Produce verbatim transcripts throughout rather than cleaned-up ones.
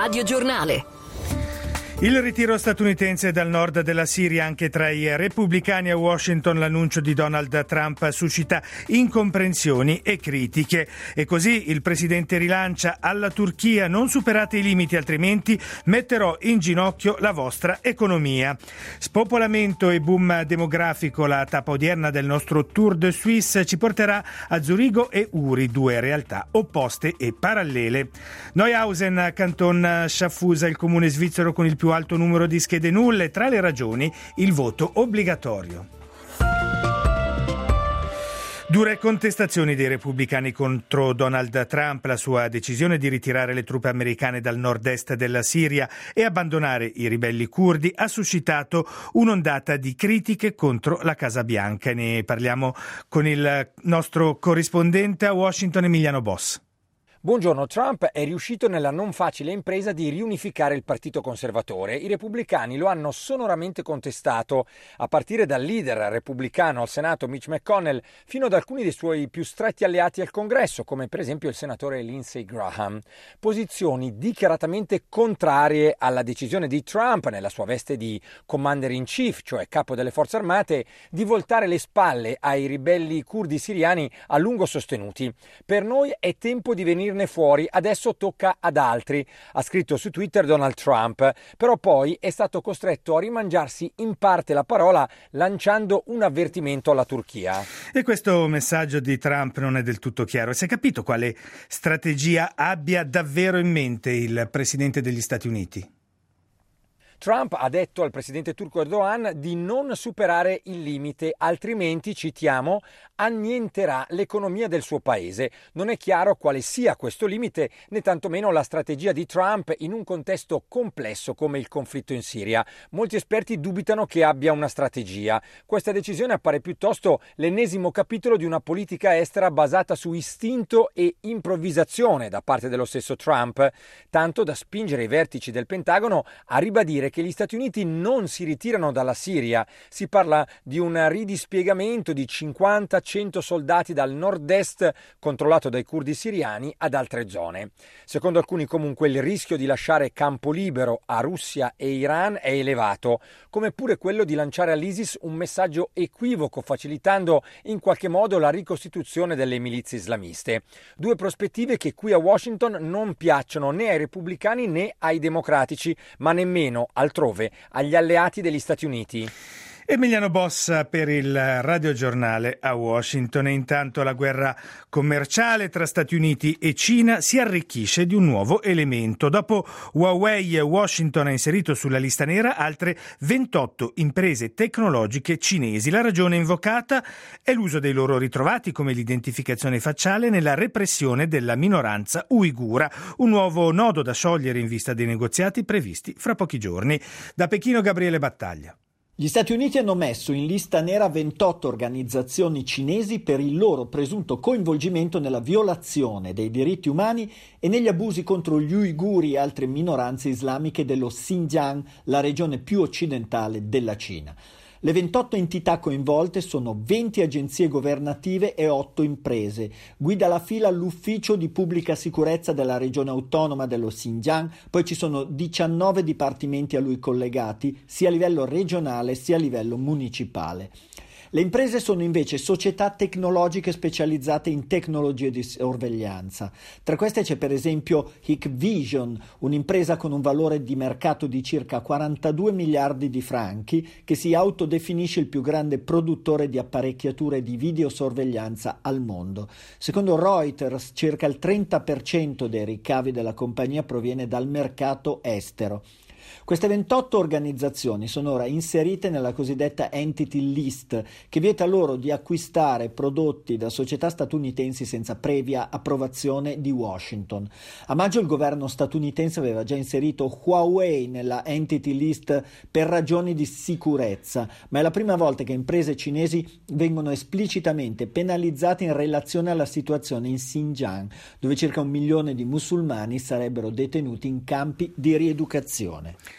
Radio Giornale. Il ritiro statunitense dal nord della Siria anche tra i repubblicani a Washington. L'annuncio di Donald Trump suscita incomprensioni e critiche. E così il presidente rilancia: alla Turchia, non superate i limiti, altrimenti metterò in ginocchio la vostra economia. Spopolamento e boom demografico, la tappa odierna del nostro Tour de Suisse ci porterà a Zurigo e Uri, due realtà opposte e parallele. Neuhausen, Canton Schaffhausen, il comune svizzero con il più alto numero di schede nulle, tra le ragioni il voto obbligatorio. Dure contestazioni dei repubblicani contro Donald Trump. La sua decisione di ritirare le truppe americane dal nord-est della Siria e abbandonare i ribelli curdi ha suscitato un'ondata di critiche contro la Casa Bianca. Ne parliamo con il nostro corrispondente a Washington, Emiliano Boss. Buongiorno. Trump è riuscito nella non facile impresa di riunificare il partito conservatore. I repubblicani lo hanno sonoramente contestato, a partire dal leader repubblicano al Senato Mitch McConnell fino ad alcuni dei suoi più stretti alleati al Congresso, come per esempio il senatore Lindsey Graham. Posizioni dichiaratamente contrarie alla decisione di Trump, nella sua veste di commander-in-chief, cioè capo delle forze armate, di voltare le spalle ai ribelli curdi siriani a lungo sostenuti. Per noi è tempo di venire fuori, adesso tocca ad altri, ha scritto su Twitter Donald Trump, però poi è stato costretto a rimangiarsi in parte la parola lanciando un avvertimento alla Turchia. E questo messaggio di Trump non è del tutto chiaro. Si è capito quale strategia abbia davvero in mente il presidente degli Stati Uniti? Trump ha detto al presidente turco Erdogan di non superare il limite, altrimenti, citiamo, annienterà l'economia del suo paese. Non è chiaro quale sia questo limite, né tantomeno la strategia di Trump in un contesto complesso come il conflitto in Siria. Molti esperti dubitano che abbia una strategia. Questa decisione appare piuttosto l'ennesimo capitolo di una politica estera basata su istinto e improvvisazione da parte dello stesso Trump, tanto da spingere i vertici del Pentagono a ribadire che gli Stati Uniti non si ritirano dalla Siria. Si parla di un ridispiegamento di cinquanta cento soldati dal nord-est controllato dai curdi siriani ad altre zone. Secondo alcuni, comunque, il rischio di lasciare campo libero a Russia e Iran è elevato, come pure quello di lanciare all'ISIS un messaggio equivoco, facilitando in qualche modo la ricostituzione delle milizie islamiste. Due prospettive che qui a Washington non piacciono né ai repubblicani né ai democratici, ma nemmeno altrove agli alleati degli Stati Uniti. Emiliano Bossa per il radiogiornale a Washington. E intanto la guerra commerciale tra Stati Uniti e Cina si arricchisce di un nuovo elemento. Dopo Huawei, Washington ha inserito sulla lista nera altre ventotto imprese tecnologiche cinesi. La ragione invocata è l'uso dei loro ritrovati, come l'identificazione facciale, nella repressione della minoranza uigura, un nuovo nodo da sciogliere in vista dei negoziati previsti fra pochi giorni. Da Pechino, Gabriele Battaglia. Gli Stati Uniti hanno messo in lista nera ventotto organizzazioni cinesi per il loro presunto coinvolgimento nella violazione dei diritti umani e negli abusi contro gli uiguri e altre minoranze islamiche dello Xinjiang, la regione più occidentale della Cina. Le ventotto entità coinvolte sono venti agenzie governative e otto imprese. Guida la fila l'Ufficio di Pubblica Sicurezza della regione autonoma dello Xinjiang, poi ci sono diciannove dipartimenti a lui collegati, sia a livello regionale sia a livello municipale. Le imprese sono invece società tecnologiche specializzate in tecnologie di sorveglianza. Tra queste c'è per esempio Hikvision, un'impresa con un valore di mercato di circa quarantadue miliardi di franchi che si autodefinisce il più grande produttore di apparecchiature di videosorveglianza al mondo. Secondo Reuters, circa il trenta per cento dei ricavi della compagnia proviene dal mercato estero. Queste ventotto organizzazioni sono ora inserite nella cosiddetta Entity List, che vieta loro di acquistare prodotti da società statunitensi senza previa approvazione di Washington. A maggio il governo statunitense aveva già inserito Huawei nella Entity List per ragioni di sicurezza, ma è la prima volta che imprese cinesi vengono esplicitamente penalizzate in relazione alla situazione in Xinjiang, dove circa un milione di musulmani sarebbero detenuti in campi di rieducazione.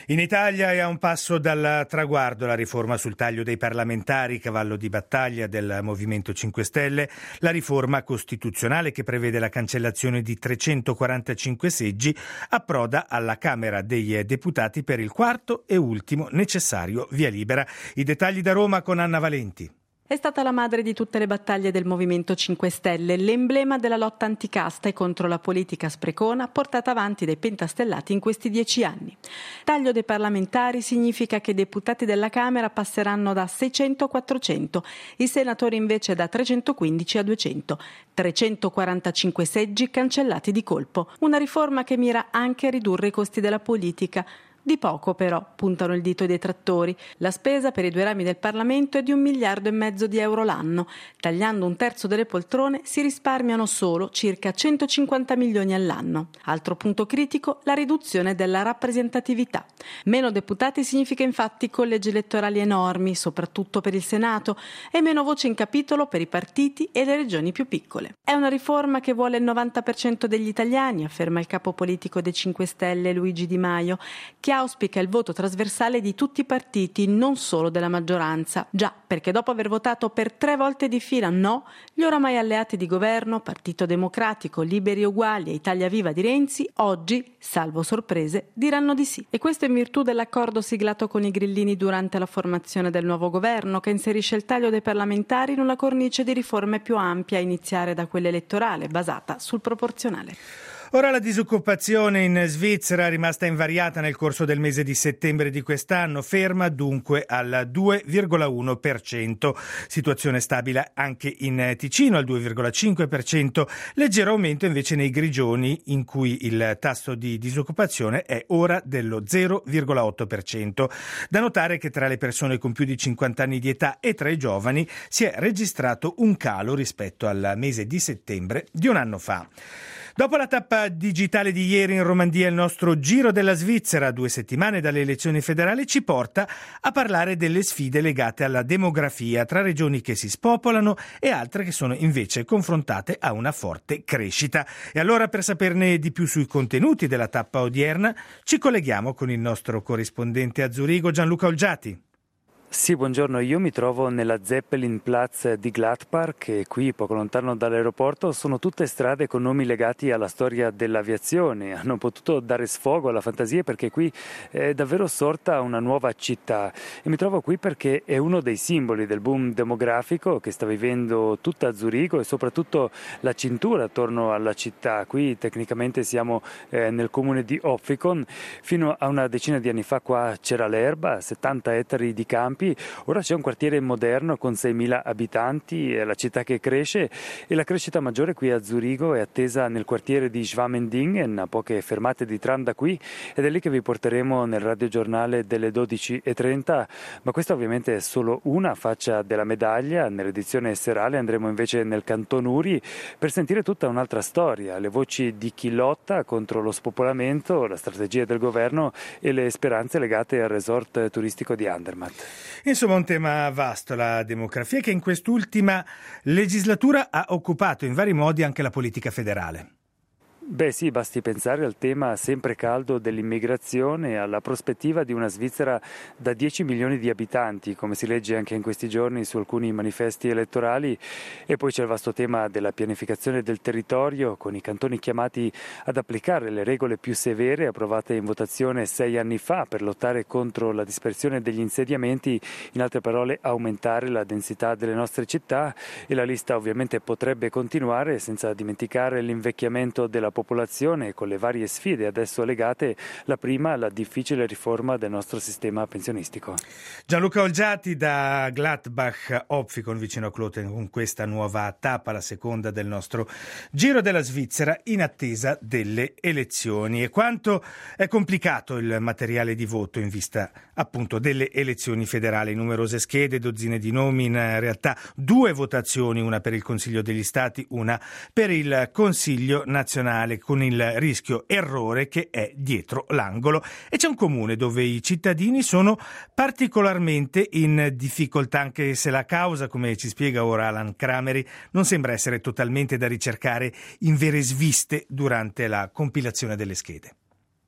In Italia è a un passo dal traguardo la riforma sul taglio dei parlamentari, cavallo di battaglia del Movimento cinque Stelle, la riforma costituzionale che prevede la cancellazione di trecentoquarantacinque seggi approda alla Camera dei Deputati per il quarto e ultimo necessario via libera. I dettagli da Roma con Anna Valenti. È stata la madre di tutte le battaglie del Movimento cinque Stelle, l'emblema della lotta anticasta e contro la politica sprecona portata avanti dai pentastellati in questi dieci anni. Taglio dei parlamentari significa che i deputati della Camera passeranno da seicento a quattrocento, i senatori invece da trecentoquindici a duecento, trecentoquarantacinque seggi cancellati di colpo. Una riforma che mira anche a ridurre i costi della politica. Di poco però, puntano il dito i detrattori. La spesa per i due rami del Parlamento è di un miliardo e mezzo di euro l'anno. Tagliando un terzo delle poltrone si risparmiano solo circa centocinquanta milioni all'anno. Altro punto critico, la riduzione della rappresentatività. Meno deputati significa infatti collegi elettorali enormi, soprattutto per il Senato, e meno voce in capitolo per i partiti e le regioni più piccole. È una riforma che vuole il novanta per cento degli italiani, afferma il capo politico dei cinque Stelle Luigi Di Maio, che auspica il voto trasversale di tutti i partiti, non solo della maggioranza. Già, perché dopo aver votato per tre volte di fila no, gli oramai alleati di governo, Partito Democratico, Liberi e Uguali e Italia Viva di Renzi, oggi, salvo sorprese, diranno di sì. E questo in virtù dell'accordo siglato con i grillini durante la formazione del nuovo governo, che inserisce il taglio dei parlamentari in una cornice di riforme più ampia, a iniziare da quella elettorale, basata sul proporzionale. Ora la disoccupazione in Svizzera è rimasta invariata nel corso del mese di settembre di quest'anno, ferma dunque al due virgola uno per cento. Situazione stabile anche in Ticino al due virgola cinque per cento, leggero aumento invece nei Grigioni in cui il tasso di disoccupazione è ora dello zero virgola otto per cento. Da notare che tra le persone con più di cinquanta anni di età e tra i giovani si è registrato un calo rispetto al mese di settembre di un anno fa. Dopo la tappa digitale di ieri in Romandia, il nostro Giro della Svizzera, due settimane dalle elezioni federali, ci porta a parlare delle sfide legate alla demografia tra regioni che si spopolano e altre che sono invece confrontate a una forte crescita. E allora, per saperne di più sui contenuti della tappa odierna, ci colleghiamo con il nostro corrispondente a Zurigo, Gianluca Olgiati. Sì, buongiorno, io mi trovo nella Zeppelinplatz di Gladbach e qui, poco lontano dall'aeroporto, sono tutte strade con nomi legati alla storia dell'aviazione. Hanno potuto dare sfogo alla fantasia perché qui è davvero sorta una nuova città e mi trovo qui perché è uno dei simboli del boom demografico che sta vivendo tutta Zurigo e soprattutto la cintura attorno alla città. Qui tecnicamente siamo eh, nel comune di Opfikon. Fino a una decina di anni fa qua c'era l'erba, settanta ettari di campi. Ora c'è un quartiere moderno con seimila abitanti, è la città che cresce e la crescita maggiore qui a Zurigo è attesa nel quartiere di Schwamendingen, a poche fermate di tram da qui, ed è lì che vi porteremo nel radiogiornale delle dodici e trenta, ma questa ovviamente è solo una faccia della medaglia. Nell'edizione serale andremo invece nel Canton Uri per sentire tutta un'altra storia, le voci di chi lotta contro lo spopolamento, la strategia del governo e le speranze legate al resort turistico di Andermatt. Insomma, un tema vasto, la demografia, che in quest'ultima legislatura ha occupato in vari modi anche la politica federale. Beh sì, basti pensare al tema sempre caldo dell'immigrazione, alla prospettiva di una Svizzera da dieci milioni di abitanti, come si legge anche in questi giorni su alcuni manifesti elettorali, e poi c'è il vasto tema della pianificazione del territorio, con i cantoni chiamati ad applicare le regole più severe approvate in votazione sei anni fa per lottare contro la dispersione degli insediamenti, in altre parole aumentare la densità delle nostre città, e la lista ovviamente potrebbe continuare senza dimenticare l'invecchiamento della popolazione con le varie sfide adesso legate, la prima la difficile riforma del nostro sistema pensionistico. Gianluca Olgiati da Gladbach Opfikon vicino a Kloten con questa nuova tappa, la seconda del nostro Giro della Svizzera in attesa delle elezioni. E quanto è complicato il materiale di voto in vista appunto delle elezioni federali, numerose schede, dozzine di nomi, in realtà due votazioni, una per il Consiglio degli Stati, una per il Consiglio nazionale, con il rischio errore che è dietro l'angolo. E c'è un comune dove i cittadini sono particolarmente in difficoltà, anche se la causa, come ci spiega ora Alan Crameri, non sembra essere totalmente da ricercare in vere sviste durante la compilazione delle schede.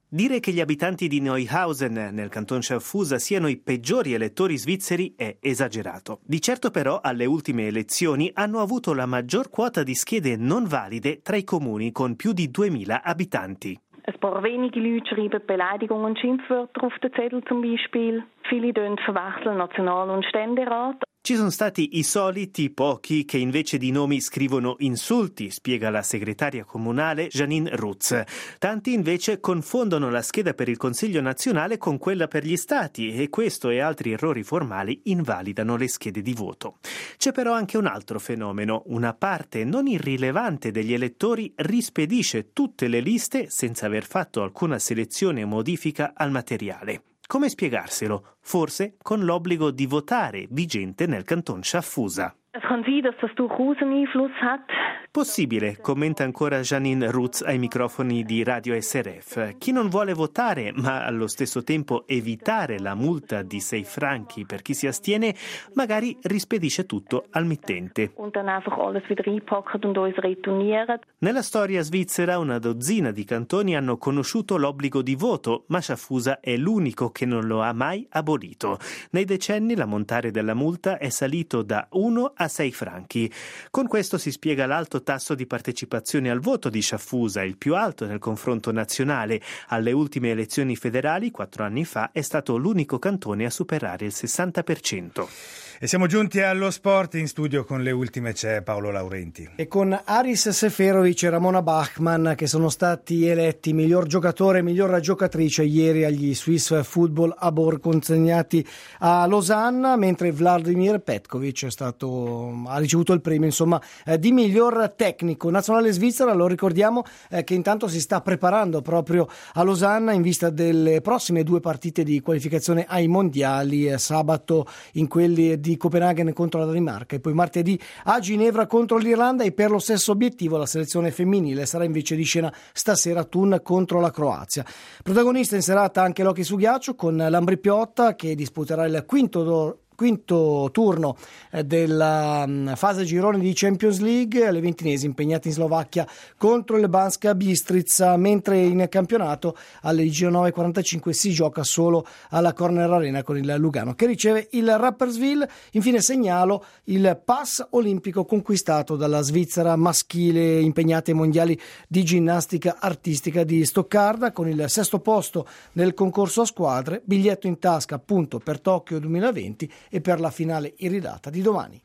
Dire che gli abitanti di Neuhausen, nel canton Schaffhausen, siano i peggiori elettori svizzeri è esagerato. Di certo però alle ultime elezioni hanno avuto la maggior quota di schede non valide tra i comuni con più di duemila abitanti. Ein paar wenige Leute schreiben Beleidigungen und Schimpfwörter auf den Zettel zum Beispiel. Viele verwechseln National- und Ständerat. Ci sono stati i soliti pochi che invece di nomi scrivono insulti, spiega la segretaria comunale Janine Rutz. Tanti invece confondono la scheda per il Consiglio nazionale con quella per gli stati e questo e altri errori formali invalidano le schede di voto. C'è però anche un altro fenomeno. Una parte non irrilevante degli elettori rispedisce tutte le liste senza aver fatto alcuna selezione o modifica al materiale. Come spiegarselo? Forse con l'obbligo di votare vigente nel canton Schaffhausen. Es kann sein, dass das durchaus einen Einfluss hat. Possibile, commenta ancora Janine Rutz ai microfoni di Radio S R F. Chi non vuole votare, ma allo stesso tempo evitare la multa di sei franchi per chi si astiene, magari rispedisce tutto al mittente. Und dann einfach alles wieder einpacken und uns retournieren. Nella storia svizzera una dozzina di cantoni hanno conosciuto l'obbligo di voto, ma Schaffhausen è l'unico che non lo ha mai abolito. Nei decenni l'ammontare della multa è salito da uno a sei franchi. Con questo si spiega l'alto tasso di partecipazione al voto di Schaffhausen, il più alto nel confronto nazionale. Alle ultime elezioni federali, quattro anni fa, è stato l'unico cantone a superare il sessanta per cento. E siamo giunti allo sport. In studio con le ultime c'è Paolo Laurenti. E con Aris Seferovic e Ramona Bachmann che sono stati eletti miglior giocatore e miglior giocatrice ieri agli Swiss Football Award consegnati a Losanna, mentre Vladimir Petkovic è stato, ha ricevuto il premio insomma eh, di miglior tecnico. Nazionale svizzera, lo ricordiamo, eh, che intanto si sta preparando proprio a Losanna in vista delle prossime due partite di qualificazione ai mondiali, eh, sabato in quelli di di Copenaghen contro la Danimarca e poi martedì a Ginevra contro l'Irlanda, e per lo stesso obiettivo la selezione femminile sarà invece di scena stasera a Thun contro la Croazia. Protagonista in serata anche l'hockey su ghiaccio con l'Ambri Piotta che disputerà il quinto do- quinto turno della fase girone di Champions League, le ventinesi impegnate in Slovacchia contro il Banska Bistrica, mentre in campionato alle diciannove e quarantacinque si gioca solo alla Corner Arena con il Lugano che riceve il Rapperswil. Infine segnalo il pass olimpico conquistato dalla Svizzera maschile impegnata ai mondiali di ginnastica artistica di Stoccarda con il sesto posto nel concorso a squadre, biglietto in tasca appunto per Tokyo duemilaventi e per la finale iridata di domani.